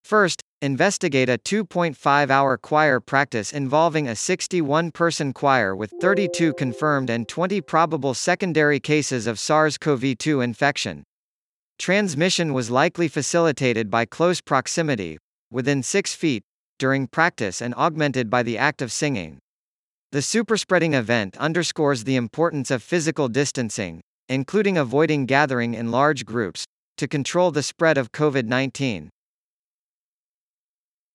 First, investigate a 2.5-hour choir practice involving a 61-person choir with 32 confirmed and 20 probable secondary cases of SARS-CoV-2 infection. Transmission was likely facilitated by close proximity, within 6 feet, during practice and augmented by the act of singing. The superspreading event underscores the importance of physical distancing, including avoiding gathering in large groups, to control the spread of COVID-19.